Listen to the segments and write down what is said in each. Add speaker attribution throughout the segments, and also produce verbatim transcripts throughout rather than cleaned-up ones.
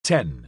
Speaker 1: ten.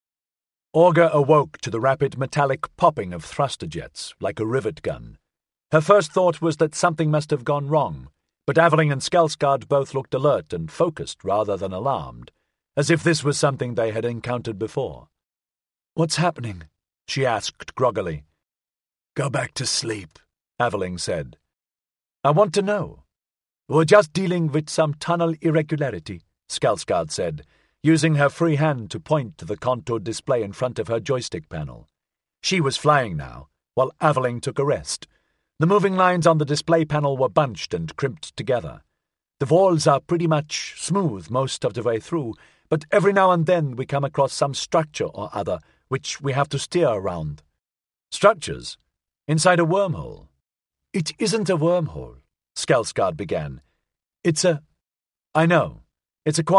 Speaker 1: Augur awoke to the rapid metallic popping of thruster jets, like a rivet gun. Her first thought was that something must have gone wrong, but Aveling and Skelsgard both looked alert and focused rather than alarmed, as if this was something they had encountered before. "What's happening?" she asked groggily. "Go back to sleep," Aveling said. "I want to know." "We're just dealing with some tunnel irregularity," Skelsgard said, using her free hand to point to the contoured display in front of her joystick panel. She was flying now, while Aveling took a rest. The moving lines on the display panel were bunched and crimped together. The walls are pretty much smooth most of the way through, but every now and then we come across some structure or other which we have to steer around. "Structures? Inside a wormhole?" "It isn't a wormhole," Skelsgard began. "It's a... I know. It's a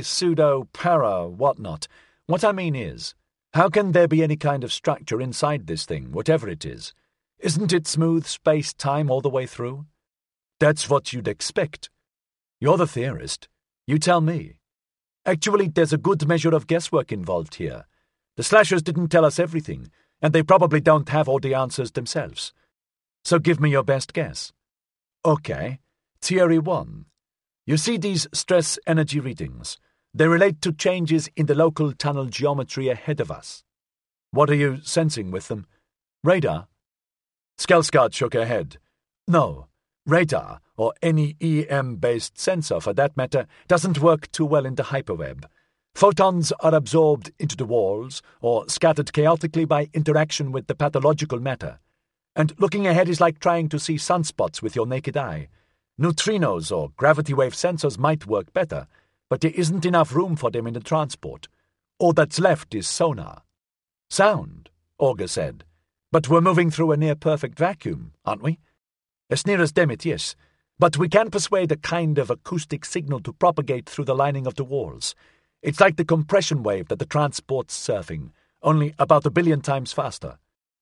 Speaker 1: quasi-pseudo-para-whatnot. What I mean is, how can there be any kind of structure inside this thing, whatever it is? Isn't it smooth space-time all the way through?" "That's what you'd expect. You're the theorist. You tell me. Actually, there's a good measure of guesswork involved here. The slashers didn't tell us everything, and they probably don't have all the answers themselves. So give me your best guess." "Okay. Theory one. You see these stress energy readings. They relate to changes in the local tunnel geometry ahead of us. What are you sensing with them? Radar?" Skelsgard shook her head. "No. Radar, or any E M-based sensor for that matter, doesn't work too well in the hyperweb. Photons are absorbed into the walls, or scattered chaotically by interaction with the pathological matter. And looking ahead is like trying to see sunspots with your naked eye. Neutrinos or gravity wave sensors might work better, but there isn't enough room for them in the transport. All that's left is sonar." "Sound," Augur said. "But we're moving through a near-perfect vacuum, aren't we?" "As near as damn it, yes. But we can persuade a kind of acoustic signal to propagate through the lining of the walls. It's like the compression wave that the transport's surfing, only about a billion times faster.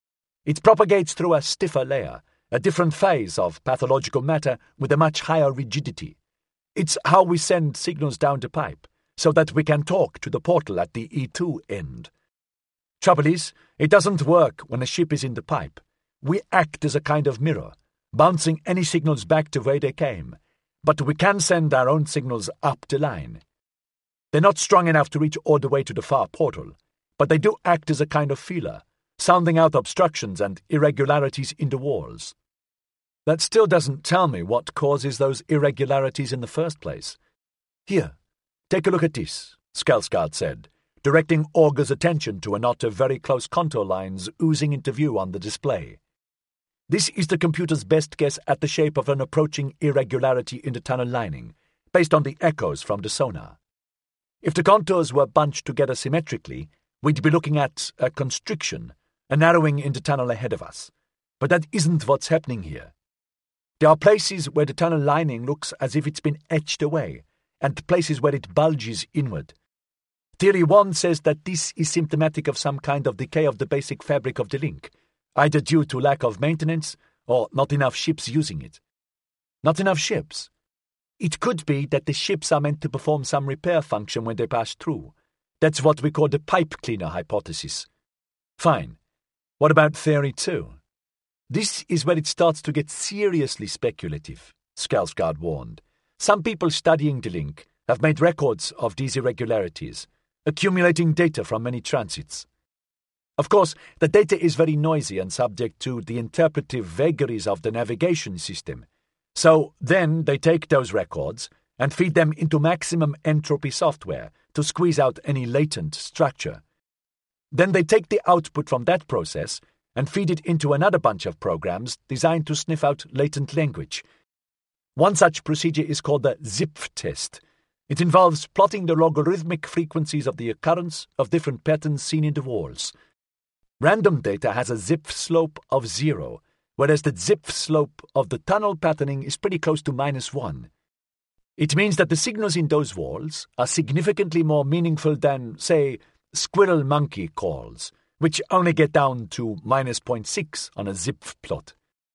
Speaker 1: It propagates through a stiffer layer, a different phase of pathological matter with a much higher rigidity. It's how we send signals down the pipe, so that we can talk to the portal at the E two end. Trouble is, it doesn't work when a ship is in the pipe. We act as a kind of mirror, bouncing any signals back to where they came, but we can send our own signals up the line. They're not strong enough to reach all the way to the far portal, but they do act as a kind of feeler, sounding out obstructions and irregularities in the walls." "That still doesn't tell me what causes those irregularities in the first place." "Here, take a look at this," Skelsgard said, directing Augur's attention to a knot of very close contour lines oozing into view on the display. "This is the computer's best guess at the shape of an approaching irregularity in the tunnel lining, based on the echoes from the sonar. If the contours were bunched together symmetrically, we'd be looking at a constriction, a narrowing in the tunnel ahead of us. But that isn't what's happening here. There are places where the tunnel lining looks as if it's been etched away, and places where it bulges inward. Theory one says that this is symptomatic of some kind of decay of the basic fabric of the link, either due to lack of maintenance or not enough ships using it." "Not enough ships?" "It could be that the ships are meant to perform some repair function when they pass through. That's what we call the pipe cleaner hypothesis." "Fine. What about theory two?" "This is where it starts to get seriously speculative," Skelsgard warned. "Some people studying the link have made records of these irregularities, accumulating data from many transits. Of course, the data is very noisy and subject to the interpretive vagaries of the navigation system. So then they take those records and feed them into maximum entropy software to squeeze out any latent structure. Then they take the output from that process and feed it into another bunch of programs designed to sniff out latent language. One such procedure is called the Zipf test. It involves plotting the logarithmic frequencies of the occurrence of different patterns seen in the walls. Random data has a Zipf slope of zero, whereas the Zipf slope of the tunnel patterning is pretty close to minus one. It means that the signals in those walls are significantly more meaningful than, say, squirrel-monkey calls, which only get down to minus zero point six on a Zipf plot.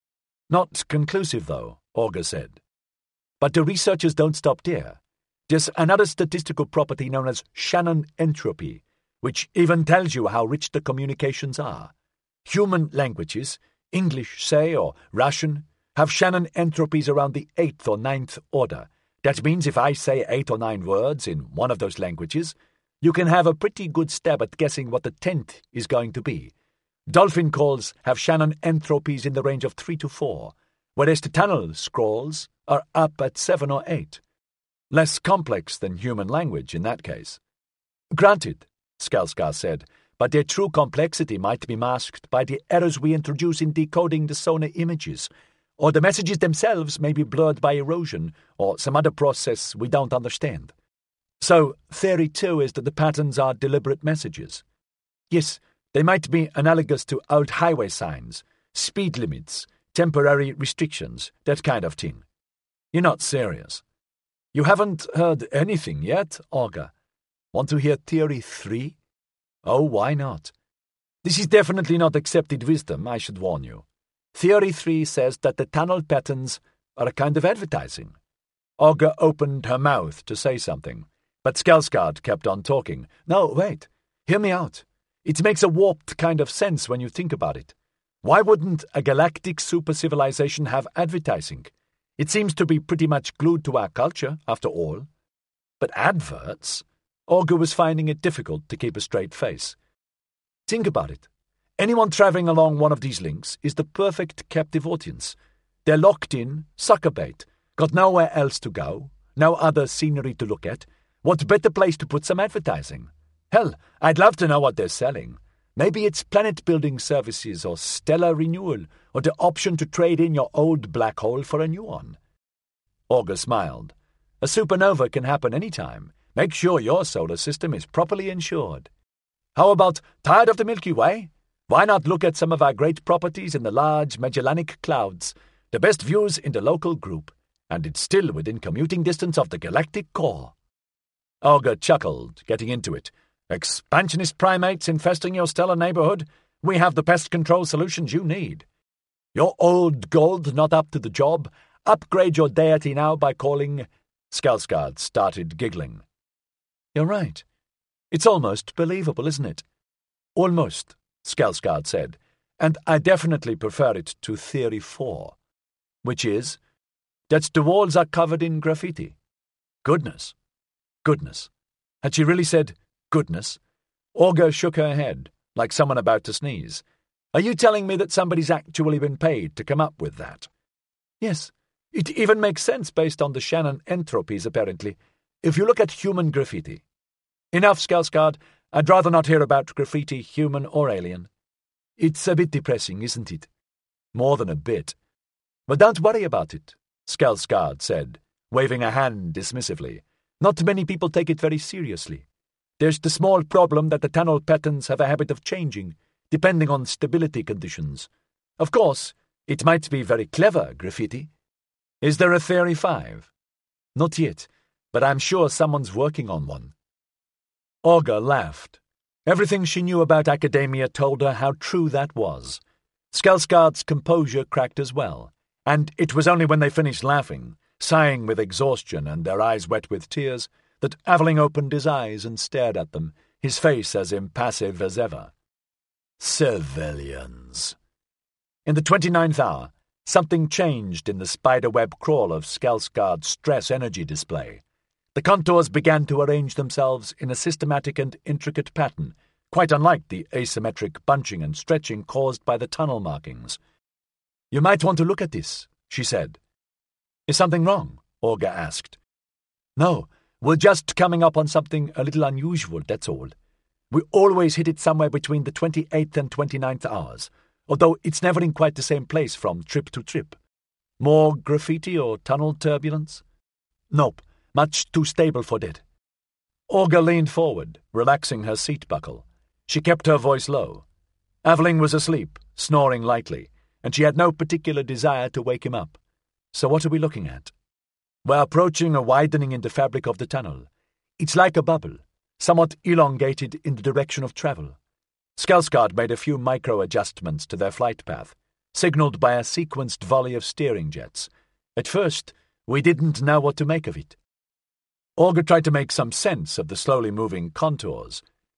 Speaker 1: "Not conclusive, though," Augur said. "But the researchers don't stop there. There's another statistical property known as Shannon entropy, which even tells you how rich the communications are. Human languages, English, say, or Russian, have Shannon entropies around the eighth or ninth order. That means if I say eight or nine words in one of those languages, you can have a pretty good stab at guessing what the tenth is going to be. Dolphin calls have Shannon entropies in the range of three to four, whereas the tunnel scrolls are up at seven or eight. Less complex than human language in that case. Granted, Skelsgard said, but their true complexity might be masked by the errors we introduce in decoding the sonar images, or the messages themselves may be blurred by erosion or some other process we don't understand. So, theory two is that the patterns are deliberate messages. Yes, they might be analogous to old highway signs, speed limits, temporary restrictions, that kind of thing. You're not serious. You haven't heard anything yet, Olga? Want to hear theory three? Oh, why not? This is definitely not accepted wisdom, I should warn you. Theory three says that the tunnel patterns are a kind of advertising. Olga opened her mouth to say something, but Skelsgard kept on talking. No, wait. Hear me out. It makes a warped kind of sense when you think about it. Why wouldn't a galactic super-civilization have advertising? It seems to be pretty much glued to our culture, after all. But adverts? Olga was finding it difficult to keep a straight face. Think about it. Anyone traveling along one of these links is the perfect captive audience. They're locked in, sucker bait, got nowhere else to go, no other scenery to look at. What better place to put some advertising? Hell, I'd love to know what they're selling. Maybe it's planet-building services or stellar renewal or the option to trade in your old black hole for a new one. Olga smiled. A supernova can happen any time. Make sure your solar system is properly insured. How about tired of the Milky Way? Why not look at some of our great properties in the large Magellanic Clouds, the best views in the local group, and it's still within commuting distance of the galactic core. Olga chuckled, getting into it. Expansionist primates infesting your stellar neighborhood? We have the pest control solutions you need. Your old gold not up to the job? Upgrade your deity now by calling... Skelsgard started giggling. You're right. It's almost believable, isn't it? Almost, Skelsgard said, and I definitely prefer it to Theory four, which is that the walls are covered in graffiti. Goodness. Goodness. Had she really said goodness? Olga shook her head, like someone about to sneeze. Are you telling me that somebody's actually been paid to come up with that? Yes. It even makes sense based on the Shannon entropies, apparently, if you look at human graffiti. Enough, Skelsgard. I'd rather not hear about graffiti, human or alien. It's a bit depressing, isn't it? More than a bit. But don't worry about it, Skelsgard said, waving a hand dismissively. Not many people take it very seriously. There's the small problem that the tunnel patterns have a habit of changing, depending on stability conditions. Of course, it might be very clever graffiti. Is there a Theory five? Not yet, but I'm sure someone's working on one. Olga laughed. Everything she knew about academia told her how true that was. Skelsgard's composure cracked as well, and it was only when they finished laughing, sighing with exhaustion and their eyes wet with tears, that Aveling opened his eyes and stared at them, his face as impassive as ever. Civilians. In the twenty-ninth hour, something changed in the spiderweb crawl of Skelsgard's stress energy display. The contours began to arrange themselves in a systematic and intricate pattern, quite unlike the asymmetric bunching and stretching caused by the tunnel markings. You might want to look at this, she said. Is something wrong? Olga asked. No, we're just coming up on something a little unusual, that's all. We always hit it somewhere between the twenty-eighth and twenty-ninth hours, although it's never in quite the same place from trip to trip. More graffiti or tunnel turbulence? Nope, much too stable for that. Olga leaned forward, relaxing her seat buckle. She kept her voice low. Aveling was asleep, snoring lightly, and she had no particular desire to wake him up. So what are we looking at? We're approaching a widening in the fabric of the tunnel. It's like a bubble, somewhat elongated in the direction of travel. Skelsgard made a few micro-adjustments to their flight path, signaled by a sequenced volley of steering jets. At first, we didn't know what to make of it. Olga tried to make some sense of the slowly moving contours,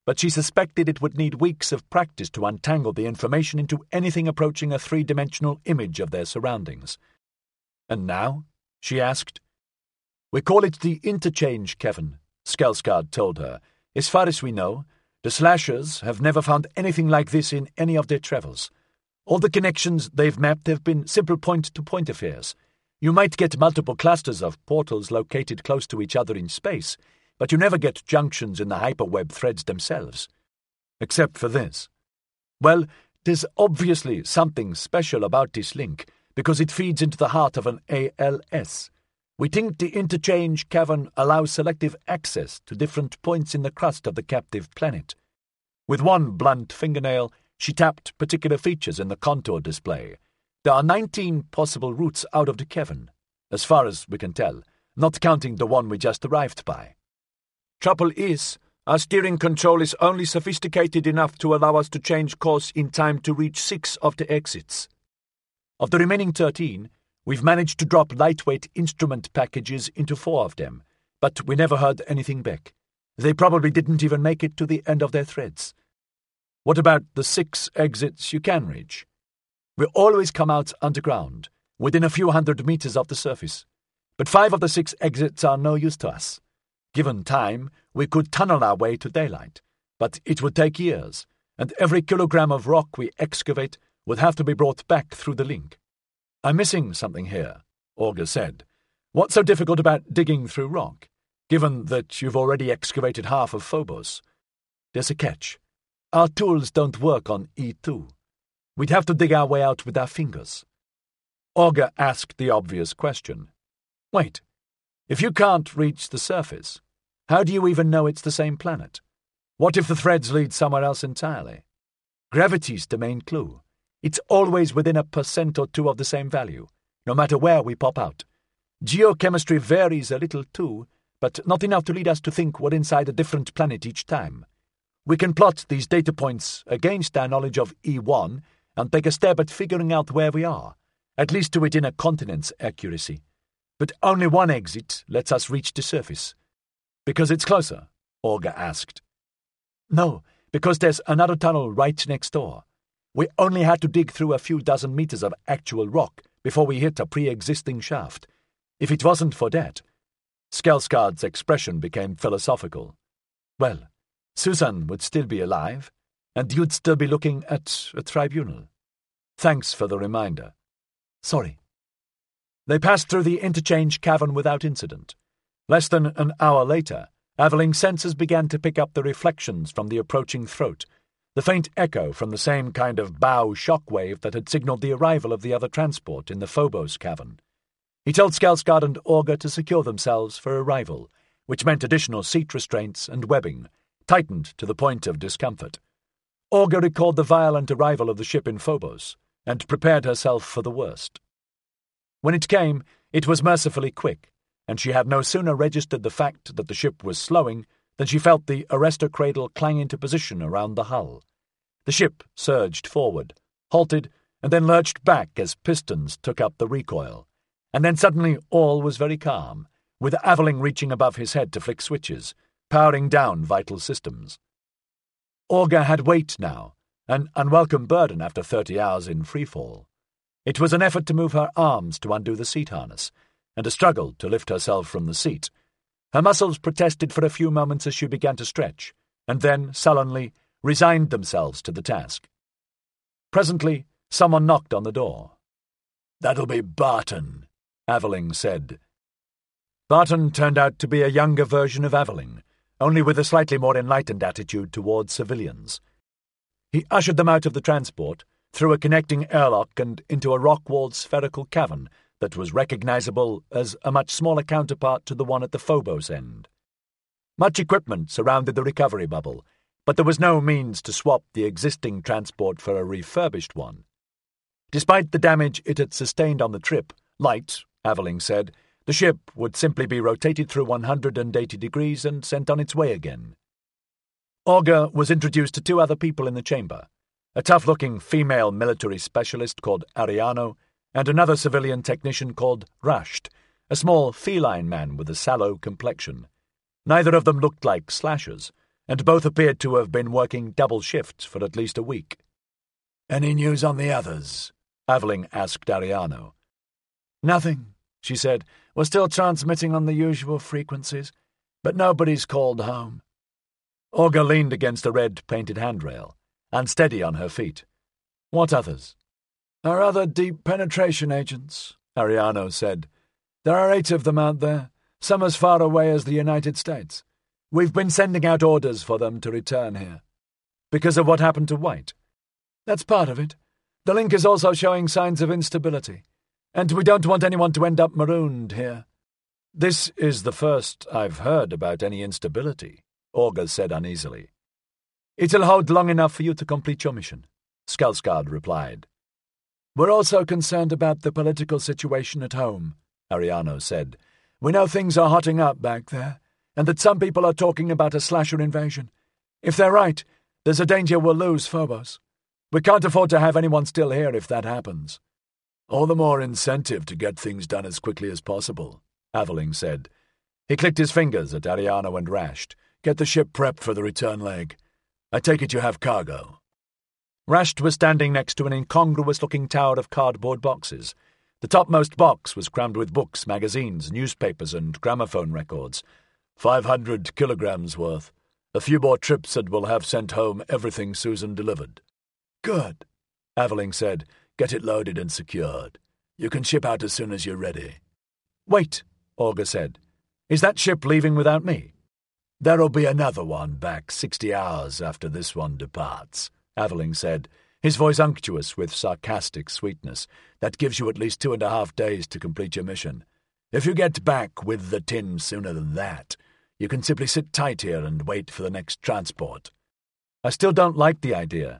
Speaker 1: but she suspected it would need weeks of practice to untangle the information into anything approaching a three-dimensional image of their surroundings. "And now?" she asked. "We call it the interchange, Kevin," Skelsgard told her. "As far as we know, the slashers have never found anything like this in any of their travels. All the connections they've mapped have been simple point-to-point affairs. You might get multiple clusters of portals located close to each other in space, but you never get junctions in the hyperweb threads themselves. Except for this. Well, there's obviously something special about this link, because it feeds into the heart of an A L S. We think the interchange cavern allows selective access to different points in the crust of the captive planet." With one blunt fingernail, she tapped particular features in the contour display. "There are nineteen possible routes out of the cavern, as far as we can tell, not counting the one we just arrived by. Trouble is, our steering control is only sophisticated enough to allow us to change course in time to reach six of the exits. Of the remaining thirteen, we've managed to drop lightweight instrument packages into four of them, but we never heard anything back. They probably didn't even make it to the end of their threads. What about the six exits you can reach? We always come out underground, within a few hundred meters of the surface, but five of the six exits are no use to us. Given time, we could tunnel our way to daylight, but it would take years, and every kilogram of rock we excavate would have to be brought back through the link." "I'm missing something here," Auger said. "What's so difficult about digging through rock, given that you've already excavated half of Phobos?" "There's a catch. Our tools don't work on E two. We'd have to dig our way out with our fingers." Auger asked the obvious question. "Wait, if you can't reach the surface, how do you even know it's the same planet? What if the threads lead somewhere else entirely? Gravity's the main clue. It's always within a percent or two of the same value, no matter where we pop out. Geochemistry varies a little too, but not enough to lead us to think we're inside a different planet each time. We can plot these data points against our knowledge of E one and take a stab at figuring out where we are, at least to within a continent's accuracy. But only one exit lets us reach the surface." "Because it's closer?" Auger asked. "No, because there's another tunnel right next door. We only had to dig through a few dozen meters of actual rock before we hit a pre-existing shaft. If it wasn't for that..." Skelsgard's expression became philosophical. "Well, Susan would still be alive, and you'd still be looking at a tribunal. Thanks for the reminder." "Sorry." They passed through the interchange cavern without incident. Less than an hour later, Aveling's senses began to pick up the reflections from the approaching throat, the faint echo from the same kind of bow shockwave that had signaled the arrival of the other transport in the Phobos cavern. He told Skelsgard and Auger to secure themselves for arrival, which meant additional seat restraints and webbing, tightened to the point of discomfort. Auger recalled the violent arrival of the ship in Phobos, and prepared herself for the worst. When it came, it was mercifully quick, and she had no sooner registered the fact that the ship was slowing than she felt the arrestor cradle clang into position around the hull. The ship surged forward, halted, and then lurched back as pistons took up the recoil. And then suddenly all was very calm, with Aveling reaching above his head to flick switches, powering down vital systems. Auger had weight now, an unwelcome burden after thirty hours in freefall. It was an effort to move her arms to undo the seat harness, and a struggle to lift herself from the seat. Her muscles protested for a few moments as she began to stretch, and then, sullenly, resigned themselves to the task. Presently, someone knocked on the door. "That'll be Barton," Aveling said. Barton turned out to be a younger version of Aveling, only with a slightly more enlightened attitude towards civilians. He ushered them out of the transport, through a connecting airlock and into a rock-walled spherical cavern that was recognizable as a much smaller counterpart to the one at the Phobos end. Much equipment surrounded the recovery bubble, but there was no means to swap the existing transport for a refurbished one. Despite the damage it had sustained on the trip, light, Aveling said, the ship would simply be rotated through one hundred eighty degrees and sent on its way again. Auger was introduced to two other people in the chamber, a tough-looking female military specialist called Ariano, and another civilian technician called Rasht, a small feline man with a sallow complexion. Neither of them looked like slashers, and both appeared to have been working double shifts for at least a week. "Any news on the others?" Aveling asked Ariano. "Nothing," she said. "We're still transmitting on the usual frequencies, but nobody's called home." Olga leaned against a red-painted handrail, unsteady on her feet. "What others?" "Our other deep penetration agents," Ariano said. "There are eight of them out there, some as far away as the United States. We've been sending out orders for them to return here." "Because of what happened to White?" "That's part of it. The link is also showing signs of instability, and we don't want anyone to end up marooned here." "This is the first I've heard about any instability," Olga said uneasily. "It'll hold long enough for you to complete your mission," Skarsgård replied. "We're also concerned about the political situation at home," Ariano said. "We know things are hotting up back there, and that some people are talking about a slasher invasion. If they're right, there's a danger we'll lose Phobos. We can't afford to have anyone still here if that happens." "All the more incentive to get things done as quickly as possible," Aveling said. He clicked his fingers at Ariano and Rasht. "Get the ship prepped for the return leg. I take it you have cargo." Rasht was standing next to an incongruous-looking tower of cardboard boxes. The topmost box was crammed with books, magazines, newspapers, and gramophone records. Five hundred kilograms worth. A few more trips and we'll have sent home everything Susan delivered." "Good," Aveling said. "Get it loaded and secured. You can ship out as soon as you're ready." "Wait," Olga said. "Is that ship leaving without me?" "There'll be another one back sixty hours after this one departs," Aveling said, his voice unctuous with sarcastic sweetness. "That gives you at least two and a half days to complete your mission. If you get back with the tin sooner than that, you can simply sit tight here and wait for the next transport." "I still don't like the idea."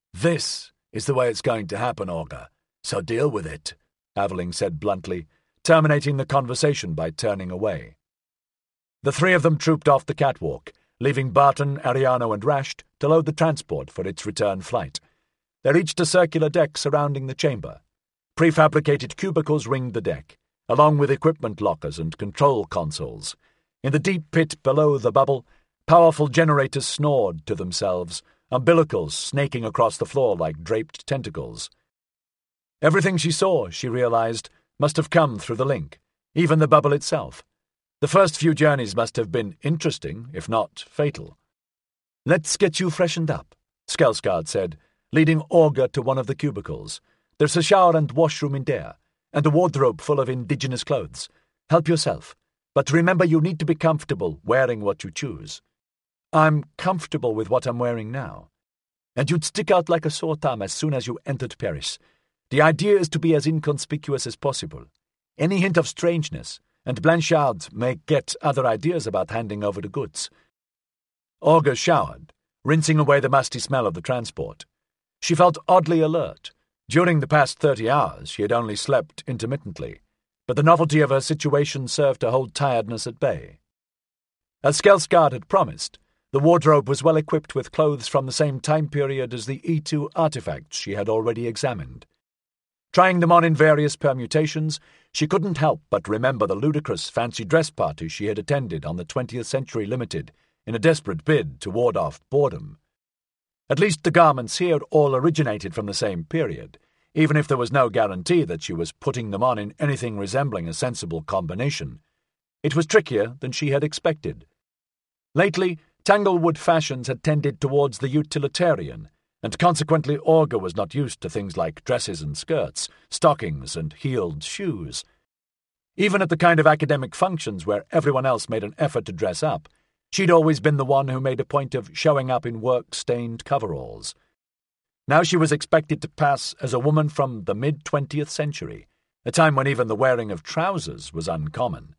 Speaker 1: "This is the way it's going to happen, Olga, so deal with it," Aveling said bluntly, terminating the conversation by turning away. The three of them trooped off the catwalk, leaving Barton, Ariano, and Rasht to load the transport for its return flight. They reached a circular deck surrounding the chamber. Prefabricated cubicles ringed the deck, along with equipment lockers and control consoles. In the deep pit below the bubble, powerful generators snored to themselves, umbilicals snaking across the floor like draped tentacles. Everything she saw, she realized, must have come through the link, even the bubble itself. The first few journeys must have been interesting, if not fatal. "Let's get you freshened up," Skarsgård said, leading Olga to one of the cubicles. "There's a shower and washroom in there, and a wardrobe full of indigenous clothes. Help yourself, but remember you need to be comfortable wearing what you choose." "I'm comfortable with what I'm wearing now." "And you'd stick out like a sore thumb as soon as you entered Paris. The idea is to be as inconspicuous as possible. Any hint of strangeness, and Blanchard may get other ideas about handing over the goods." Olga showered, rinsing away the musty smell of the transport. She felt oddly alert. During the past thirty hours she had only slept intermittently, but the novelty of her situation served to hold tiredness at bay. As Skarsgård had promised, the wardrobe was well equipped with clothes from the same time period as the E two artifacts she had already examined. Trying them on in various permutations, she couldn't help but remember the ludicrous fancy dress party she had attended on the twentieth Century Limited in a desperate bid to ward off boredom. At least the garments here all originated from the same period, even if there was no guarantee that she was putting them on in anything resembling a sensible combination. It was trickier than she had expected. Lately, Tanglewood fashions had tended towards the utilitarian, and consequently Olga was not used to things like dresses and skirts, stockings and heeled shoes. Even at the kind of academic functions where everyone else made an effort to dress up, she'd always been the one who made a point of showing up in work-stained coveralls. Now she was expected to pass as a woman from the mid-twentieth century, a time when even the wearing of trousers was uncommon.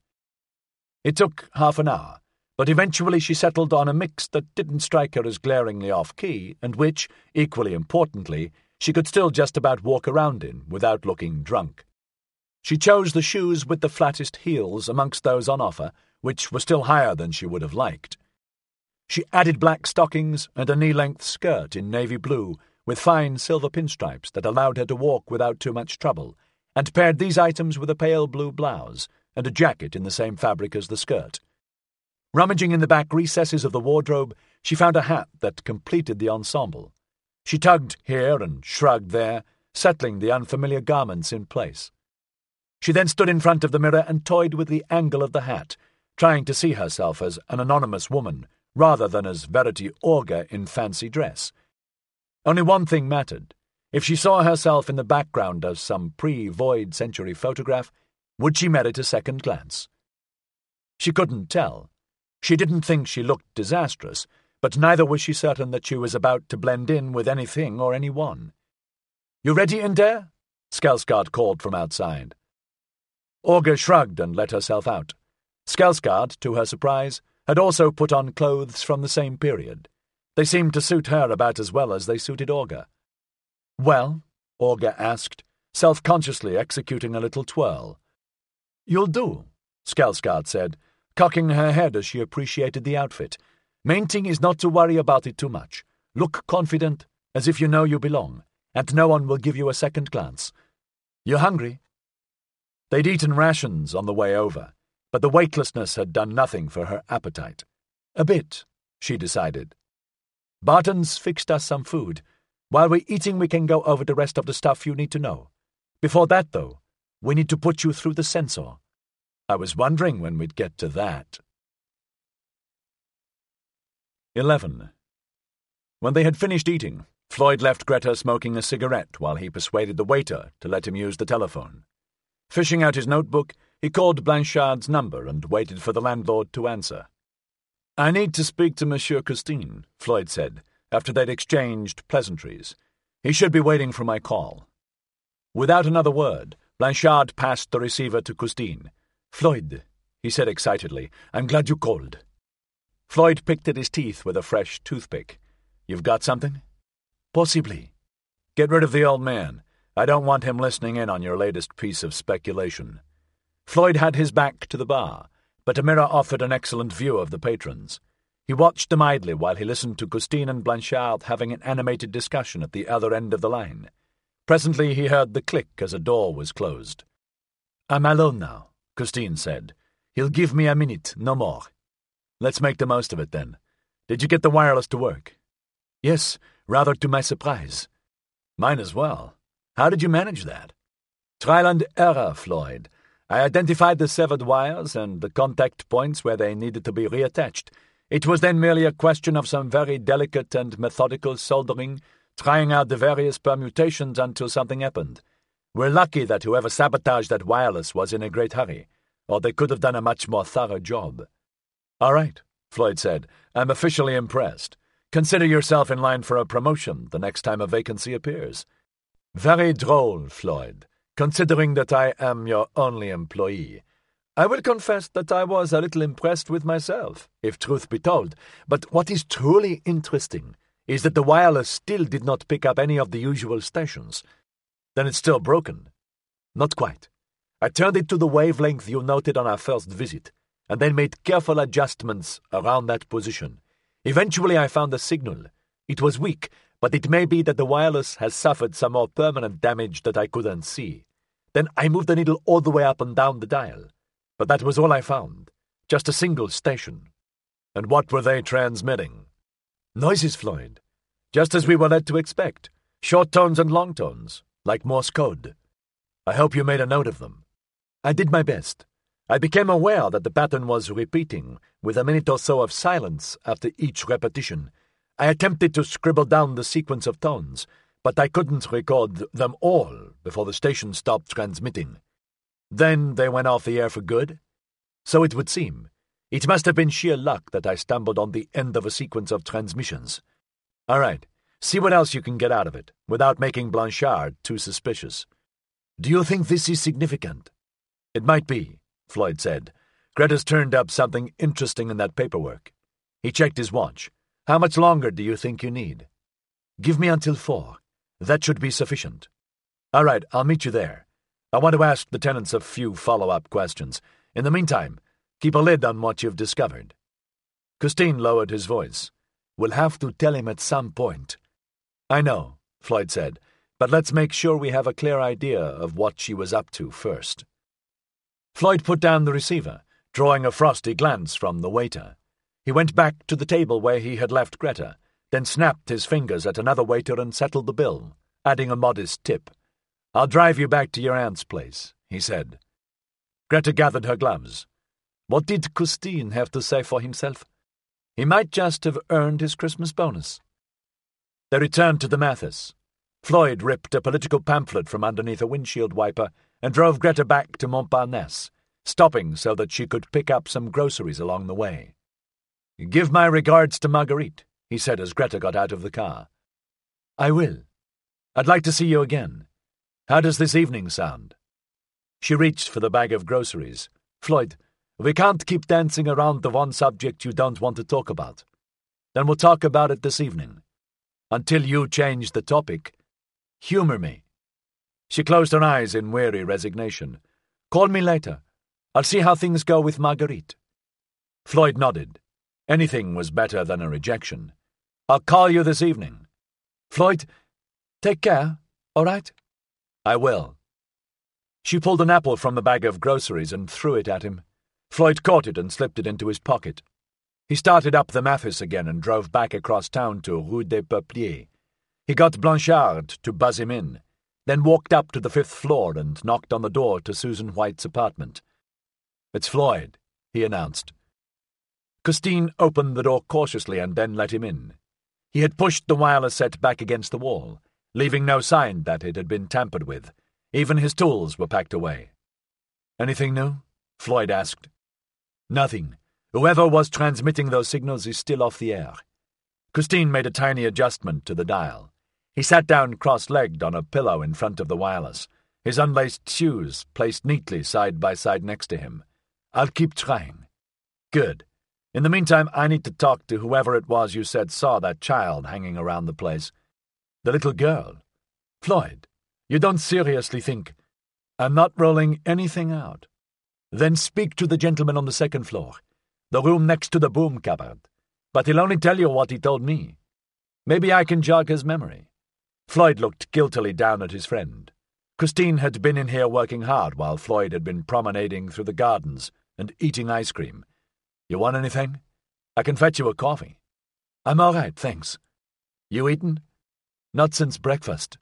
Speaker 1: It took half an hour, but eventually she settled on a mix that didn't strike her as glaringly off-key and which, equally importantly, she could still just about walk around in without looking drunk. She chose the shoes with the flattest heels amongst those on offer, which were still higher than she would have liked. She added black stockings and a knee-length skirt in navy blue with fine silver pinstripes that allowed her to walk without too much trouble, and paired these items with a pale blue blouse and a jacket in the same fabric as the skirt. Rummaging in the back recesses of the wardrobe, she found a hat that completed the ensemble. She tugged here and shrugged there, settling the unfamiliar garments in place. She then stood in front of the mirror and toyed with the angle of the hat, trying to see herself as an anonymous woman, rather than as Verity Orga in fancy dress. Only one thing mattered. If she saw herself in the background of some pre-Void Century photograph, would she merit a second glance? She couldn't tell. She didn't think she looked disastrous, but neither was she certain that she was about to blend in with anything or anyone. "You ready in there?" Skarsgård called from outside. Orga shrugged and let herself out. Skarsgård, to her surprise, had also put on clothes from the same period. They seemed to suit her about as well as they suited Orga. "Well?" Orga asked, self-consciously executing a little twirl. "You'll do," Skarsgård said, cocking her head as she appreciated the outfit. "Main thing is not to worry about it too much. Look confident, as if you know you belong, and no one will give you a second glance. You hungry?" They'd eaten rations on the way over, but the weightlessness had done nothing for her appetite. A bit, she decided. "Barton's fixed us some food. While we're eating, we can go over the rest of the stuff you need to know. Before that, though, we need to put you through the sensor. I was wondering when we'd get to that." Eleven. When they had finished eating, Floyd left Greta smoking a cigarette while he persuaded the waiter to let him use the telephone. Fishing out his notebook, he called Blanchard's number and waited for the landlord to answer. "I need to speak to Monsieur Custine," Floyd said, after they'd exchanged pleasantries. "He should be waiting for my call." Without another word, Blanchard passed the receiver to Custine. "Floyd," he said excitedly, "I'm glad you called." Floyd picked at his teeth with a fresh toothpick. "You've got something?" "Possibly." "Get rid of the old man. I don't want him listening in on your latest piece of speculation." Floyd had his back to the bar, but a mirror offered an excellent view of the patrons. He watched them idly while he listened to Custine and Blanchard having an animated discussion at the other end of the line. Presently he heard the click as a door was closed. "I'm alone now," Custine said. "He'll give me a minute, no more." "Let's make the most of it, then. Did you get the wireless to work?" "Yes, rather to my surprise." "Mine as well. How did you manage that?" "Trial and error, Floyd. I identified the severed wires and the contact points where they needed to be reattached. It was then merely a question of some very delicate and methodical soldering, trying out the various permutations until something happened. We're lucky that whoever sabotaged that wireless was in a great hurry, or they could have done a much more thorough job." "All right," Floyd said. "I'm officially impressed. Consider yourself in line for a promotion the next time a vacancy appears." "Very droll, Floyd, considering that I am your only employee. I will confess that I was a little impressed with myself, if truth be told, but what is truly interesting is that the wireless still did not pick up any of the usual stations. Then it's still broken." "Not quite. I turned it to the wavelength you noted on our first visit, and then made careful adjustments around that position. Eventually I found the signal. It was weak, but it may be that the wireless has suffered some more permanent damage that I couldn't see. Then I moved the needle all the way up and down the dial. But that was all I found. Just a single station." "And what were they transmitting?" "Noises, Floyd. Just as we were led to expect. Short tones and long tones, like Morse code." "I hope you made a note of them." "I did my best. I became aware that the pattern was repeating, with a minute or so of silence after each repetition. I attempted to scribble down the sequence of tones, but I couldn't record them all before the station stopped transmitting." "Then they went off the air for good?" "So it would seem. It must have been sheer luck that I stumbled on the end of a sequence of transmissions." "All right, see what else you can get out of it, without making Blanchard too suspicious." "Do you think this is significant?" "It might be," Floyd said. "Greta's turned up something interesting in that paperwork." He checked his watch. "How much longer do you think you need?" "Give me until four. That should be sufficient." "All right, I'll meet you there. I want to ask the tenants a few follow-up questions. In the meantime, keep a lid on what you've discovered." Custine lowered his voice. "We'll have to tell him at some point." "I know," Floyd said, "but let's make sure we have a clear idea of what she was up to first." Floyd put down the receiver, drawing a frosty glance from the waiter. He went back to the table where he had left Greta, then snapped his fingers at another waiter and settled the bill, adding a modest tip. "I'll drive you back to your aunt's place," he said. Greta gathered her gloves. What did Custine have to say for himself? He might just have earned his Christmas bonus. They returned to the Mathis. Floyd ripped a political pamphlet from underneath a windshield wiper and drove Greta back to Montparnasse, stopping so that she could pick up some groceries along the way. "Give my regards to Marguerite," he said as Greta got out of the car. "I will. I'd like to see you again. How does this evening sound?" She reached for the bag of groceries. "Floyd, we can't keep dancing around the one subject you don't want to talk about. Then we'll talk about it this evening. Until you change the topic, humor me." She closed her eyes in weary resignation. "Call me later. I'll see how things go with Marguerite." Floyd nodded. Anything was better than a rejection. "I'll call you this evening." "Floyd, take care, all right?" "I will." She pulled an apple from the bag of groceries and threw it at him. Floyd caught it and slipped it into his pocket. He started up the Mathis again and drove back across town to Rue des Peupliers. He got Blanchard to buzz him in, then walked up to the fifth floor and knocked on the door to Susan White's apartment. "It's Floyd," he announced. Custine opened the door cautiously and then let him in. He had pushed the wireless set back against the wall, leaving no sign that it had been tampered with. Even his tools were packed away. "Anything new?" Floyd asked. "Nothing. Whoever was transmitting those signals is still off the air." Custine made a tiny adjustment to the dial. He sat down cross-legged on a pillow in front of the wireless, his unlaced shoes placed neatly side by side next to him. "I'll keep trying." "Good. In the meantime, I need to talk to whoever it was you said saw that child hanging around the place. The little girl. Floyd, you don't seriously think—" "I'm not rolling anything out." "Then speak to the gentleman on the second floor, the room next to the boom cupboard. But he'll only tell you what he told me. Maybe I can jog his memory." Floyd looked guiltily down at his friend. Custine had been in here working hard while Floyd had been promenading through the gardens and eating ice cream. "You want anything? I can fetch you a coffee." "I'm all right, thanks." "You eaten?" "Not since breakfast."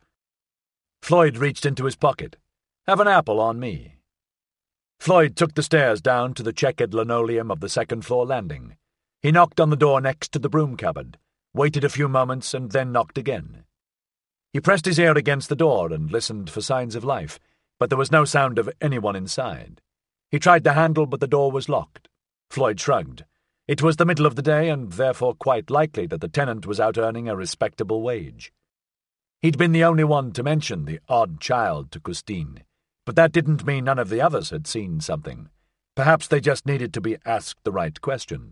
Speaker 1: Floyd reached into his pocket. "Have an apple on me." Floyd took the stairs down to the checkered linoleum of the second-floor landing. He knocked on the door next to the broom cupboard, waited a few moments, and then knocked again. He pressed his ear against the door and listened for signs of life, but there was no sound of anyone inside. He tried the handle, but the door was locked. Floyd shrugged. It was the middle of the day, and therefore quite likely that the tenant was out earning a respectable wage. He'd been the only one to mention the odd child to Custine, but that didn't mean none of the others had seen something. Perhaps they just needed to be asked the right question.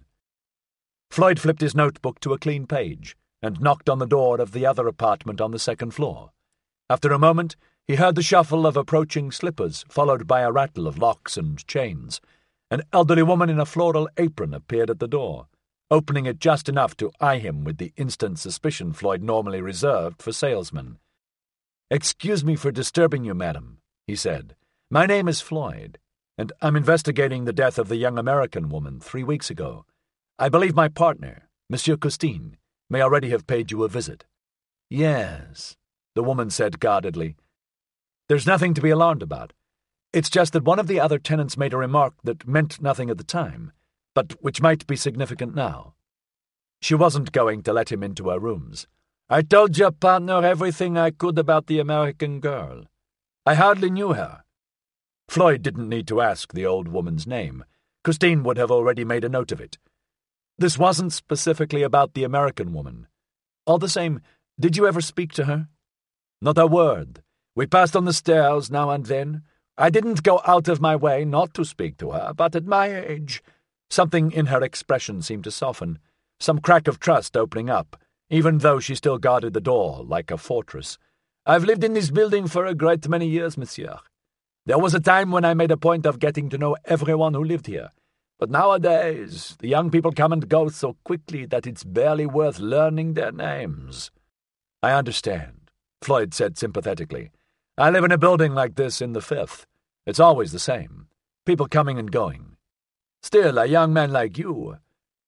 Speaker 1: Floyd flipped his notebook to a clean page and knocked on the door of the other apartment on the second floor. After a moment, he heard the shuffle of approaching slippers, followed by a rattle of locks and chains. An elderly woman in a floral apron appeared at the door, opening it just enough to eye him with the instant suspicion Floyd normally reserved for salesmen. "Excuse me for disturbing you, madam," he said. "My name is Floyd, and I'm investigating the death of the young American woman three weeks ago. I believe my partner, Monsieur Custine, may already have paid you a visit." "Yes," the woman said guardedly. "There's nothing to be alarmed about. It's just that one of the other tenants made a remark that meant nothing at the time, but which might be significant now." She wasn't going to let him into her rooms. "I told your partner everything I could about the American girl. I hardly knew her." Floyd didn't need to ask the old woman's name. Custine would have already made a note of it. This wasn't specifically about the American woman. All the same, did you ever speak to her? "Not a word. We passed on the stairs now and then. I didn't go out of my way not to speak to her, but at my age—" Something in her expression seemed to soften, some crack of trust opening up, even though she still guarded the door like a fortress. "I've lived in this building for a great many years, monsieur. There was a time when I made a point of getting to know everyone who lived here. But nowadays, the young people come and go so quickly that it's barely worth learning their names." "I understand," Floyd said sympathetically. "I live in a building like this in the Fifth. It's always the same. People coming and going. Still, a young man like you—"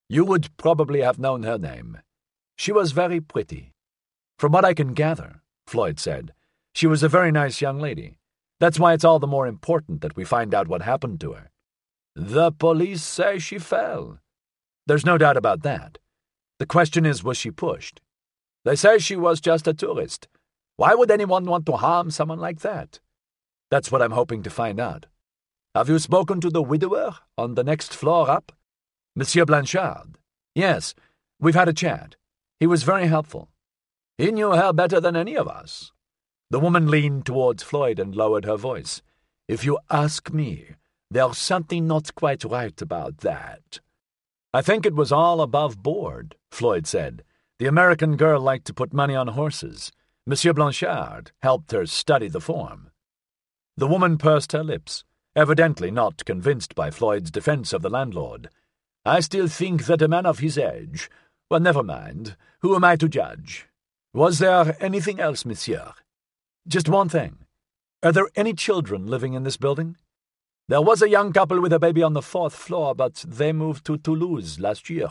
Speaker 1: You would probably have known her name. She was very pretty. From what I can gather, Floyd said, she was a very nice young lady. That's why it's all the more important that we find out what happened to her. The police say she fell. There's no doubt about that. The question is, was she pushed? They say she was just a tourist. Why would anyone want to harm someone like that? That's what I'm hoping to find out. Have you spoken to the widower on the next floor up? Monsieur Blanchard? Yes, we've had a chat. He was very helpful. He knew her better than any of us. The woman leaned towards Floyd and lowered her voice. If you ask me, there's something not quite right about that. I think it was all above board, Floyd said. The American girl liked to put money on horses. Monsieur Blanchard helped her study the form. The woman pursed her lips, evidently not convinced by Floyd's defense of the landlord. I still think that a man of his age— Well, never mind. Who am I to judge? Was there anything else, monsieur? Just one thing. Are there any children living in this building? There was a young couple with a baby on the fourth floor, but they moved to Toulouse last year.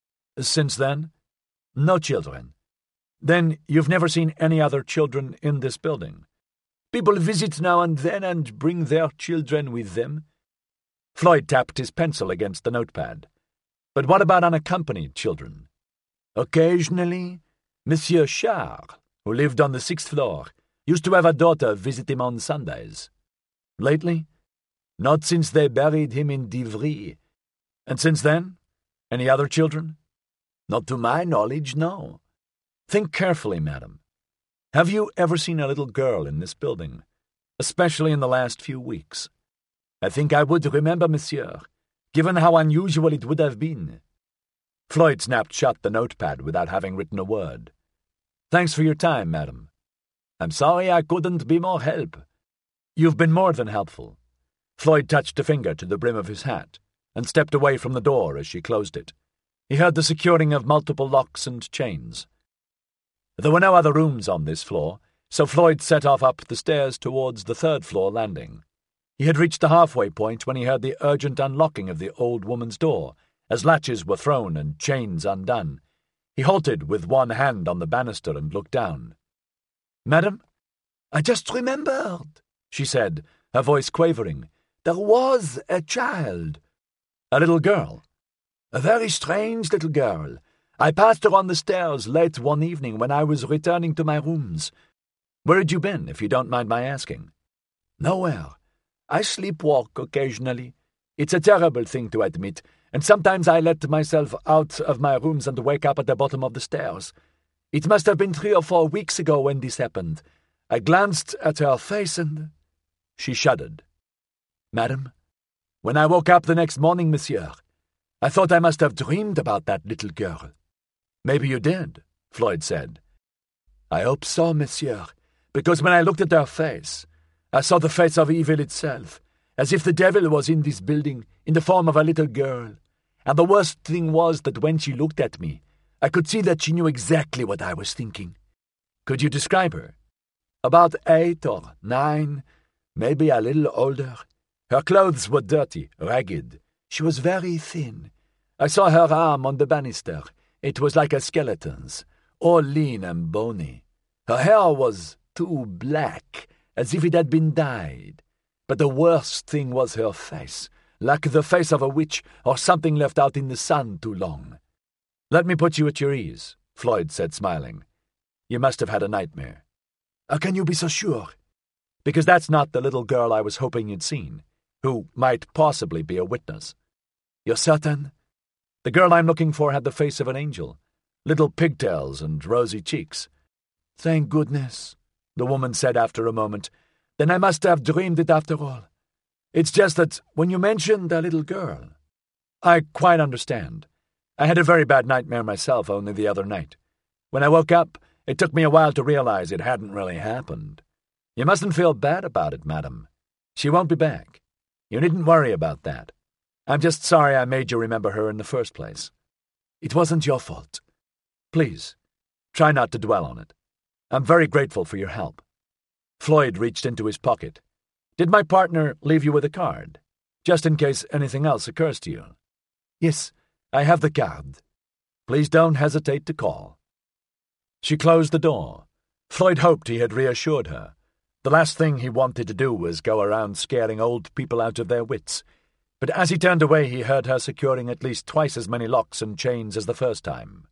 Speaker 1: Since then? No children. Then you've never seen any other children in this building? People visit now and then and bring their children with them. Floyd tapped his pencil against the notepad. But what about unaccompanied children? Occasionally, Monsieur Charles, who lived on the sixth floor, used to have a daughter visit him on Sundays. Lately? Not since they buried him in Divry. And since then? Any other children? Not to my knowledge, no. Think carefully, madam. Have you ever seen a little girl in this building, especially in the last few weeks? I think I would remember, monsieur, given how unusual it would have been. Floyd snapped shut the notepad without having written a word. Thanks for your time, madam. I'm sorry I couldn't be more help. You've been more than helpful. Floyd touched a finger to the brim of his hat and stepped away from the door as she closed it. He heard the securing of multiple locks and chains. There were no other rooms on this floor, so Floyd set off up the stairs towards the third-floor landing. He had reached the halfway point when he heard the urgent unlocking of the old woman's door, as latches were thrown and chains undone. He halted with one hand on the banister and looked down. "Madam, I just remembered," she said, her voice quavering. "There was a child." "A little girl?" "A very strange little girl. I passed her on the stairs late one evening when I was returning to my rooms." "Where had you been, if you don't mind my asking?" "Nowhere. I sleepwalk occasionally. It's a terrible thing to admit, and sometimes I let myself out of my rooms and wake up at the bottom of the stairs. It must have been three or four weeks ago when this happened. I glanced at her face and—" She shuddered. "Madam, when I woke up the next morning, monsieur, I thought I must have dreamed about that little girl." "Maybe you did," Floyd said. "I hope so, monsieur, because when I looked at her face, I saw the face of evil itself, as if the devil was in this building in the form of a little girl. And the worst thing was that when she looked at me, I could see that she knew exactly what I was thinking." "Could you describe her?" "About eight or nine, maybe a little older. Her clothes were dirty, ragged. She was very thin. I saw her arm on the banister. It was like a skeleton's, all lean and bony. Her hair was too black, as if it had been dyed. But the worst thing was her face, like the face of a witch or something left out in the sun too long." "Let me put you at your ease," Floyd said, smiling. "You must have had a nightmare." "How can you be so sure?" "Because that's not the little girl I was hoping you'd seen, who might possibly be a witness." "You're certain?" "The girl I'm looking for had the face of an angel, little pigtails and rosy cheeks." "Thank goodness," the woman said after a moment. "Then I must have dreamed it after all. It's just that when you mentioned a little girl—" "I quite understand. I had a very bad nightmare myself only the other night. When I woke up, it took me a while to realize it hadn't really happened. You mustn't feel bad about it, madam. She won't be back. You needn't worry about that. I'm just sorry I made you remember her in the first place." "It wasn't your fault." "Please, try not to dwell on it. I'm very grateful for your help." Floyd reached into his pocket. "Did my partner leave you with a card, just in case anything else occurs to you?" "Yes, I have the card. Please don't hesitate to call." She closed the door. Floyd hoped he had reassured her. The last thing he wanted to do was go around scaring old people out of their wits. But as he turned away, he heard her securing at least twice as many locks and chains as the first time.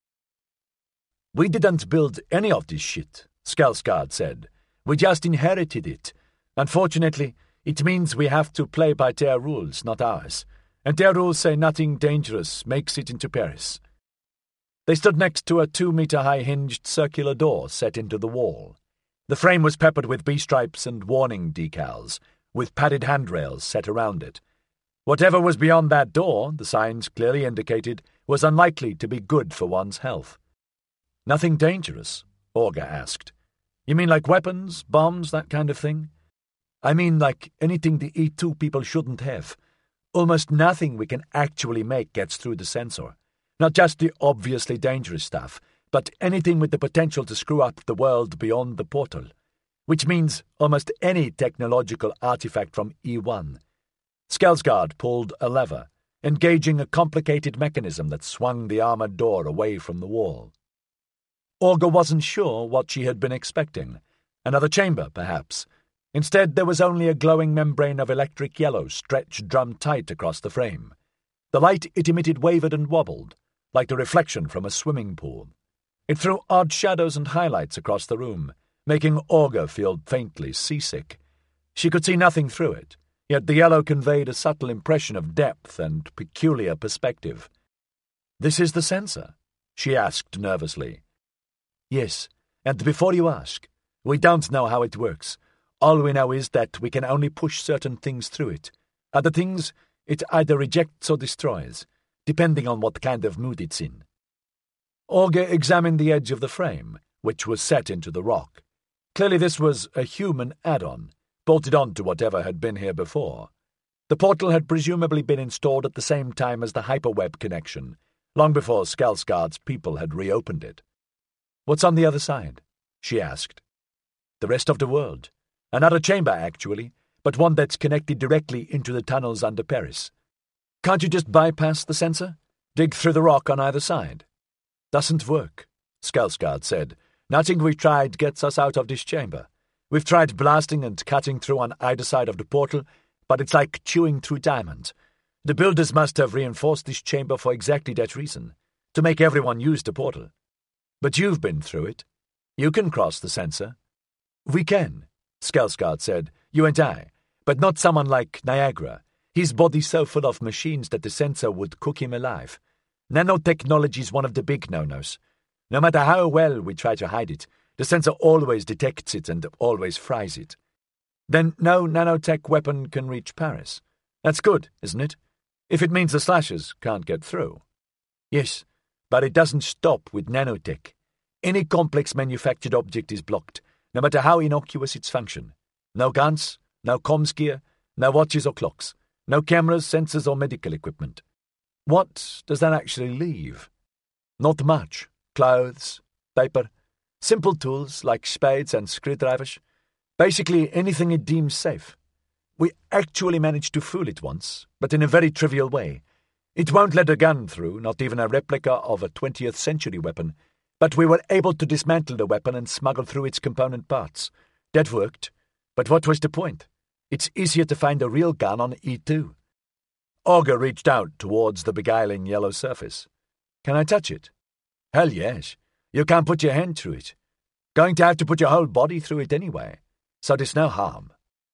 Speaker 1: "We didn't build any of this shit," Skarsgård said. "We just inherited it. Unfortunately, it means we have to play by their rules, not ours. And their rules say nothing dangerous makes it into Paris." They stood next to a two-meter-high hinged circular door set into the wall. The frame was peppered with B-stripes and warning decals, with padded handrails set around it. Whatever was beyond that door, the signs clearly indicated, was unlikely to be good for one's health. "Nothing dangerous?" Olga asked. "You mean like weapons, bombs, that kind of thing?" "I mean like anything the E two people shouldn't have. Almost nothing we can actually make gets through the sensor. Not just the obviously dangerous stuff, but anything with the potential to screw up the world beyond the portal. Which means almost any technological artifact from E one. Skarsgård pulled a lever, engaging a complicated mechanism that swung the armored door away from the wall. Olga wasn't sure what she had been expecting. Another chamber, perhaps. Instead, there was only a glowing membrane of electric yellow stretched drum-tight across the frame. The light it emitted wavered and wobbled, like the reflection from a swimming pool. It threw odd shadows and highlights across the room, making Olga feel faintly seasick. She could see nothing through it, yet the yellow conveyed a subtle impression of depth and peculiar perspective. "This is the sensor?" she asked nervously. "Yes, and before you ask, we don't know how it works. All we know is that we can only push certain things through it. Other things, it either rejects or destroys, depending on what kind of mood it's in." Olga examined the edge of the frame, which was set into the rock. Clearly this was a human add-on, bolted on to whatever had been here before. The portal had presumably been installed at the same time as the hyperweb connection, long before Skarsgård's people had reopened it. "What's on the other side?" she asked. "The rest of the world. Another chamber, actually, but one that's connected directly into the tunnels under Paris. Can't you just bypass the sensor? Dig through the rock on either side?" "Doesn't work," Skarsgård said. "Nothing we've tried gets us out of this chamber. We've tried blasting and cutting through on either side of the portal, but it's like chewing through diamond. The builders must have reinforced this chamber for exactly that reason, to make everyone use the portal. But you've been through it. You can cross the sensor." "We can," Skarsgård said. "You and I. But not someone like Niagara. His body's so full of machines that the sensor would cook him alive. Nanotechnology's one of the big no-nos. No matter how well we try to hide it, the sensor always detects it and always fries it. Then no nanotech weapon can reach Paris. That's good, isn't it? If it means the slashers can't get through." "Yes, but it doesn't stop with nanotech. Any complex manufactured object is blocked, no matter how innocuous its function. No guns, no comms gear, no watches or clocks, no cameras, sensors or medical equipment." "What does that actually leave?" "Not much. Clothes, paper, simple tools like spades and screwdrivers. Basically anything it deems safe. We actually managed to fool it once, but in a very trivial way. It won't let a gun through, not even a replica of a twentieth century weapon, but we were able to dismantle the weapon and smuggle through its component parts. That worked. But what was the point? It's easier to find a real gun on E two. Olga reached out towards the beguiling yellow surface. "Can I touch it?" "Hell yes. You can't put your hand through it. Going to have to put your whole body through it anyway, so there's no harm."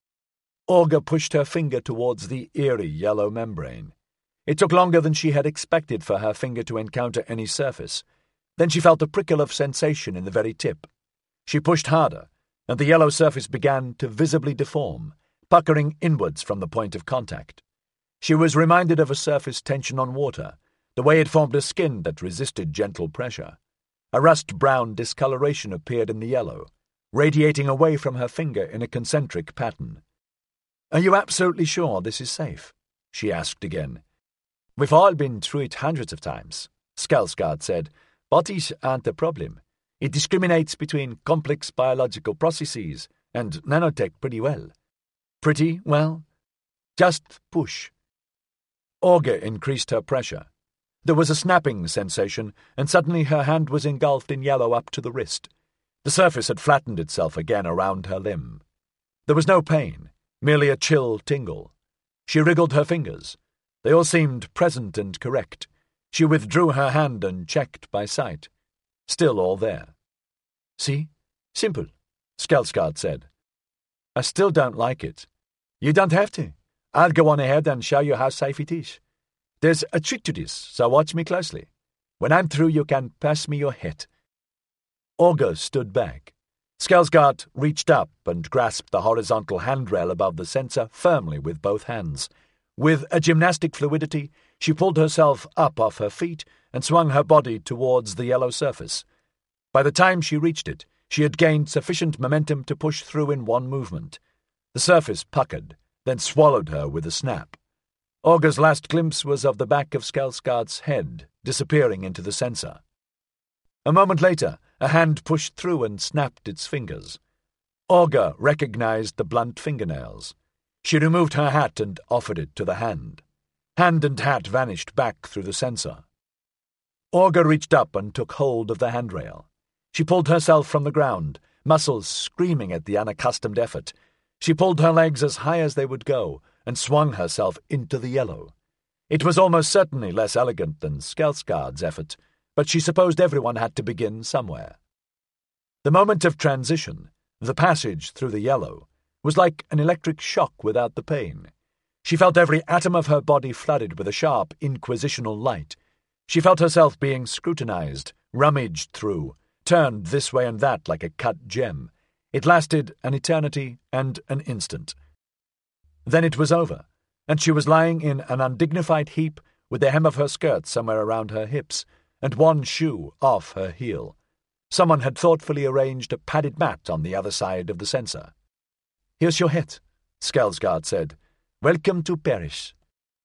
Speaker 1: Olga pushed her finger towards the eerie yellow membrane. It took longer than she had expected for her finger to encounter any surface. Then she felt a prickle of sensation in the very tip. She pushed harder, and the yellow surface began to visibly deform, puckering inwards from the point of contact. She was reminded of a surface tension on water, the way it formed a skin that resisted gentle pressure. A rust-brown discoloration appeared in the yellow, radiating away from her finger in a concentric pattern. "Are you absolutely sure this is safe?" she asked again. "We've all been through it hundreds of times," Skarsgård said. "Bodies aren't a problem. It discriminates between complex biological processes and nanotech pretty well." "Pretty well?" "Just push." Olga increased her pressure. There was a snapping sensation, and suddenly her hand was engulfed in yellow up to the wrist. The surface had flattened itself again around her limb. There was no pain, merely a chill tingle. She wriggled her fingers. They all seemed present and correct. She withdrew her hand and checked by sight. Still all there. See? Simple, Skarsgård said. I still don't like it. You don't have to. I'll go on ahead and show you how safe it is. There's a trick to this, so watch me closely. When I'm through, you can pass me your hat. Augur stood back. Skarsgård reached up and grasped the horizontal handrail above the sensor firmly with both hands. With a gymnastic fluidity, she pulled herself up off her feet and swung her body towards the yellow surface. By the time she reached it, she had gained sufficient momentum to push through in one movement. The surface puckered, then swallowed her with a snap. Augur's last glimpse was of the back of Skarsgård's head, disappearing into the sensor. A moment later, a hand pushed through and snapped its fingers. Augur recognized the blunt fingernails. She removed her hat and offered it to the hand. Hand and hat vanished back through the sensor. Augur reached up and took hold of the handrail. She pulled herself from the ground, muscles screaming at the unaccustomed effort. She pulled her legs as high as they would go and swung herself into the yellow. It was almost certainly less elegant than Skarsgård's effort, but she supposed everyone had to begin somewhere. The moment of transition, the passage through the yellow, was like an electric shock without the pain. She felt every atom of her body flooded with a sharp, inquisitional light. She felt herself being scrutinized, rummaged through, turned this way and that like a cut gem. It lasted an eternity and an instant. Then it was over, and she was lying in an undignified heap with the hem of her skirt somewhere around her hips and one shoe off her heel. Someone had thoughtfully arranged a padded mat on the other side of the sensor. "Here's your hat," Skarsgård said. "Welcome to Paris."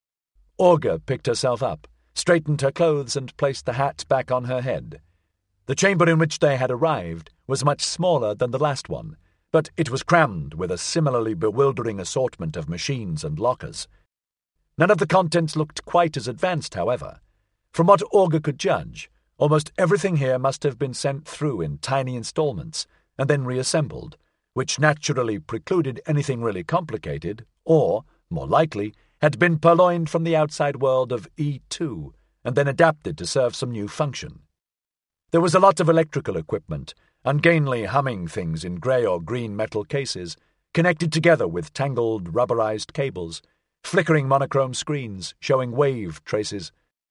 Speaker 1: Augur picked herself up, straightened her clothes and placed the hat back on her head. The chamber in which they had arrived was much smaller than the last one, but it was crammed with a similarly bewildering assortment of machines and lockers. None of the contents looked quite as advanced, however. From what Augur could judge, almost everything here must have been sent through in tiny installments and then reassembled, which naturally precluded anything really complicated, or, more likely, had been purloined from the outside world of E two and then adapted to serve some new function. There was a lot of electrical equipment, ungainly humming things in grey or green metal cases, connected together with tangled rubberized cables, flickering monochrome screens showing wave traces.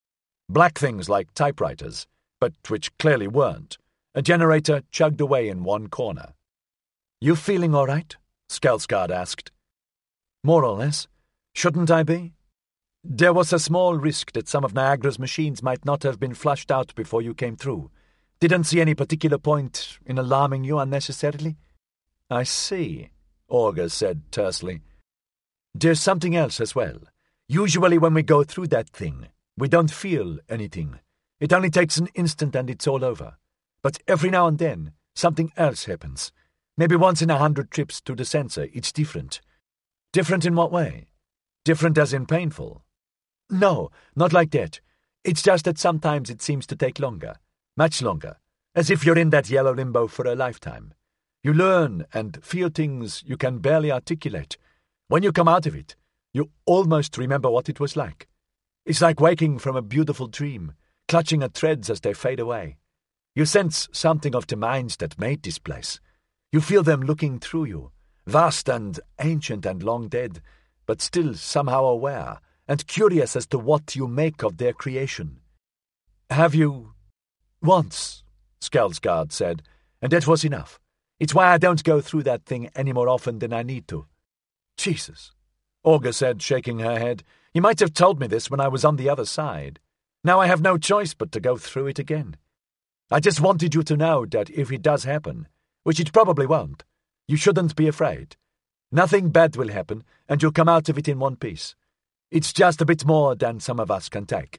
Speaker 1: Black things like typewriters, but which clearly weren't. A generator chugged away in one corner. "You feeling all right?" Skarsgård asked. "More or less. Shouldn't I be? There was a small risk that some of Niagara's machines might not have been flushed out before you came through. Didn't see any particular point in alarming you unnecessarily." "I see," Augur said tersely. "There's something else as well. Usually when we go through that thing, we don't feel anything. It only takes an instant and it's all over. But every now and then, something else happens. Maybe once in a hundred trips to the sensor, it's different." "Different in what way? Different as in painful?" "No, not like that. It's just that sometimes it seems to take longer. Much longer. As if you're in that yellow limbo for a lifetime. You learn and feel things you can barely articulate. When you come out of it, you almost remember what it was like. It's like waking from a beautiful dream, clutching at threads as they fade away. You sense something of the minds that made this place. You feel them looking through you, vast and ancient and long dead, but still somehow aware and curious as to what you make of their creation." "Have you—" "Once," Skarsgård said, "and that was enough. It's why I don't go through that thing any more often than I need to." "Jesus," Augur said, shaking her head. "You might have told me this when I was on the other side. Now I have no choice but to go through it again. I just wanted you to know that if it does happen, which it probably won't, you shouldn't be afraid. Nothing bad will happen, and you'll come out of it in one piece. It's just a bit more than some of us can take."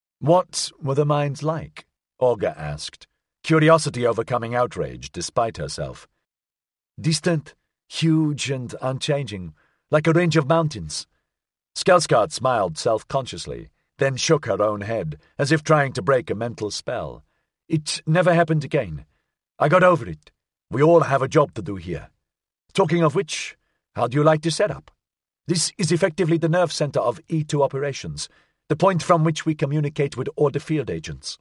Speaker 1: "What were the mines like?" Augur asked, curiosity overcoming outrage despite herself. "Distant, huge and unchanging, like a range of mountains." Skarsgård smiled self-consciously, then shook her own head, as if trying to break a mental spell. It never happened again. I got over it. We all have a job to do here. Talking of which, how do you like the setup? This is effectively the nerve center of E two operations, the point from which we communicate with all the field agents.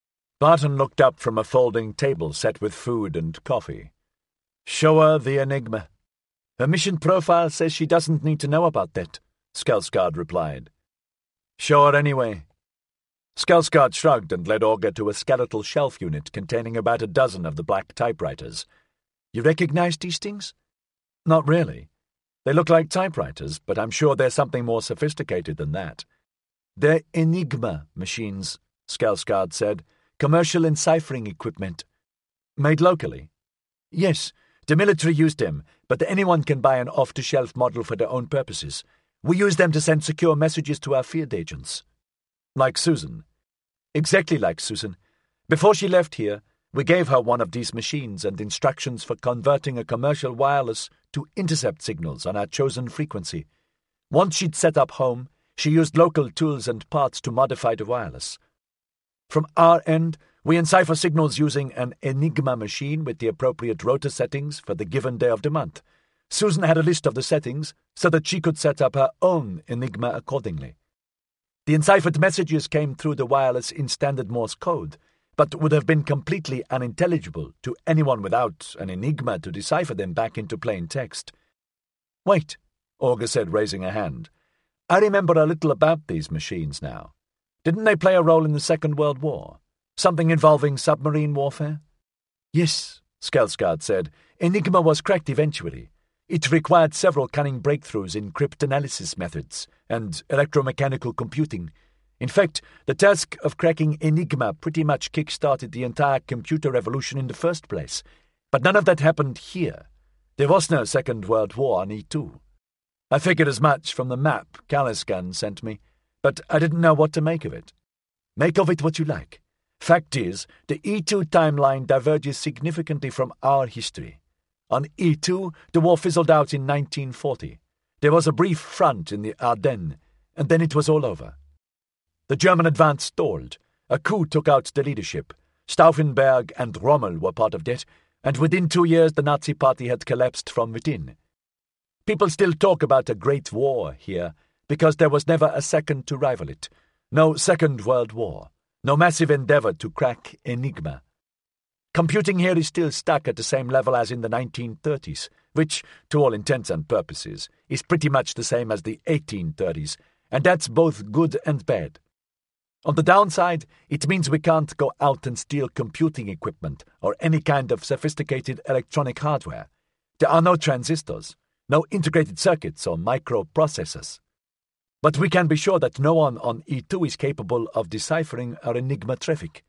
Speaker 1: Barton looked up from a folding table set with food and coffee. Show her the Enigma. Her mission profile says she doesn't need to know about that, Skarsgård replied. Show her anyway. Skarsgård shrugged and led Olga to a skeletal shelf unit containing about a dozen of the black typewriters. You recognize these things? Not really. They look like typewriters, but I'm sure they're something more sophisticated than that. They're Enigma machines, Skarsgård said. Commercial enciphering equipment. Made locally? Yes, the military used them, but anyone can buy an off-the-shelf model for their own purposes. We use them to send secure messages to our field agents. Like Susan. Exactly like Susan. Before she left here, we gave her one of these machines and instructions for converting a commercial wireless to intercept signals on our chosen frequency. Once she'd set up home, she used local tools and parts to modify the wireless. From our end, we encipher signals using an Enigma machine with the appropriate rotor settings for the given day of the month. Susan had a list of the settings so that she could set up her own Enigma accordingly. The enciphered messages came through the wireless in standard Morse code, but would have been completely unintelligible to anyone without an Enigma to decipher them back into plain text. Wait, Olga said, raising a hand. I remember a little about these machines now. Didn't they play a role in the Second World War? Something involving submarine warfare? Yes, Skarsgård said. Enigma was cracked eventually. It required several cunning breakthroughs in cryptanalysis methods and electromechanical computing. In fact, the task of cracking Enigma pretty much kick-started the entire computer revolution in the first place. But none of that happened here. There was no Second World War on E two. I figured as much from the map Caliscan sent me, but I didn't know what to make of it. Make of it what you like. Fact is, the E two timeline diverges significantly from our history. On E two, the war fizzled out in nineteen forty. There was a brief front in the Ardennes, and then it was all over. The German advance stalled. A coup took out the leadership. Stauffenberg and Rommel were part of that, and within two years the Nazi Party had collapsed from within. People still talk about a great war here, because there was never a second to rival it. No Second World War. No massive endeavor to crack Enigma. Computing here is still stuck at the same level as in the nineteen thirties, which, to all intents and purposes, is pretty much the same as the eighteen thirties, and that's both good and bad. On the downside, it means we can't go out and steal computing equipment or any kind of sophisticated electronic hardware. There are no transistors, no integrated circuits or microprocessors. But we can be sure that no one on E two is capable of deciphering our Enigma traffic.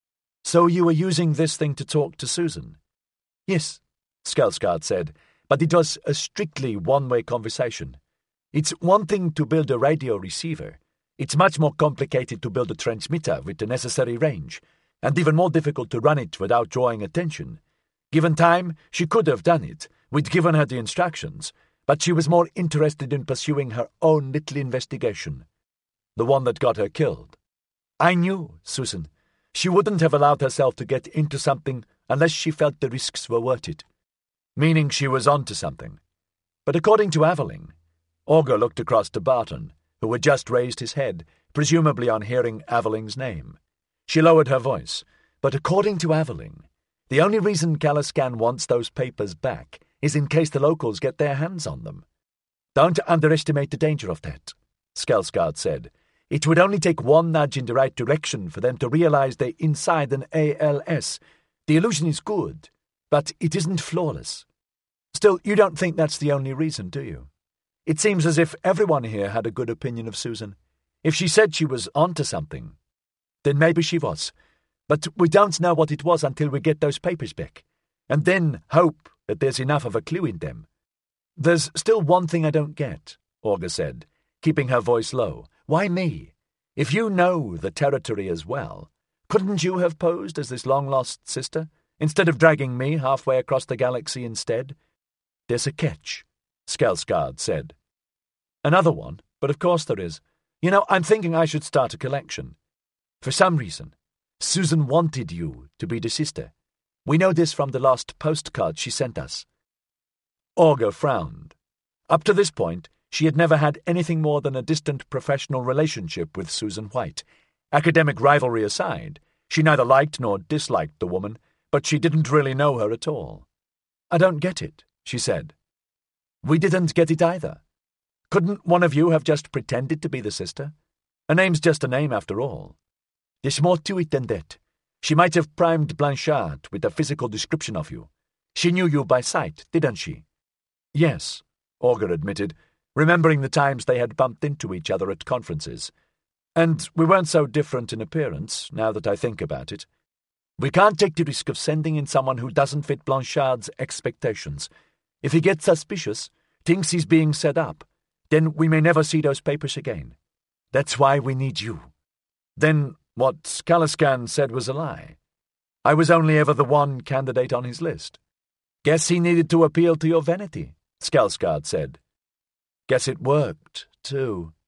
Speaker 1: So you were using this thing to talk to Susan? Yes, Skarsgård said, but it was a strictly one-way conversation. It's one thing to build a radio receiver. It's much more complicated to build a transmitter with the necessary range, and even more difficult to run it without drawing attention. Given time, she could have done it. We'd given her the instructions, but she was more interested in pursuing her own little investigation. The one that got her killed. I knew, Susan. She wouldn't have allowed herself to get into something unless she felt the risks were worth it. Meaning she was onto something. But according to Aveling, Olga looked across to Barton, who had just raised his head, presumably on hearing Aveling's name. She lowered her voice. But according to Aveling, the only reason Caliscan wants those papers back is in case the locals get their hands on them. Don't underestimate the danger of that, Skarsgård said. It would only take one nudge in the right direction for them to realize they're inside an A L S. The illusion is good, but it isn't flawless. Still, you don't think that's the only reason, do you? It seems as if everyone here had a good opinion of Susan. If she said she was onto something, then maybe she was. But we don't know what it was until we get those papers back, and then hope that there's enough of a clue in them. There's still one thing I don't get, Olga said, keeping her voice low. Why me? If you know the territory as well, couldn't you have posed as this long-lost sister, instead of dragging me halfway across the galaxy instead? There's a catch, Skarsgård said. Another one, but of course there is. You know, I'm thinking I should start a collection. For some reason, Susan wanted you to be the sister. We know this from the last postcard she sent us." Olga frowned. Up to this point, she had never had anything more than a distant professional relationship with Susan White. Academic rivalry aside, she neither liked nor disliked the woman, but she didn't really know her at all. "I don't get it," she said. "We didn't get it either. Couldn't one of you have just pretended to be the sister? A name's just a name after all. There's more to it than that. She might have primed Blanchard with a physical description of you. She knew you by sight, didn't she?" "Yes," Olga admitted, remembering the times they had bumped into each other at conferences. "And we weren't so different in appearance, now that I think about it. We can't take the risk of sending in someone who doesn't fit Blanchard's expectations. If he gets suspicious, thinks he's being set up, then we may never see those papers again. That's why we need you." "Then what Skalaskan said was a lie. I was only ever the one candidate on his list." "Guess he needed to appeal to your vanity," Skarsgård said. "Guess it worked, too."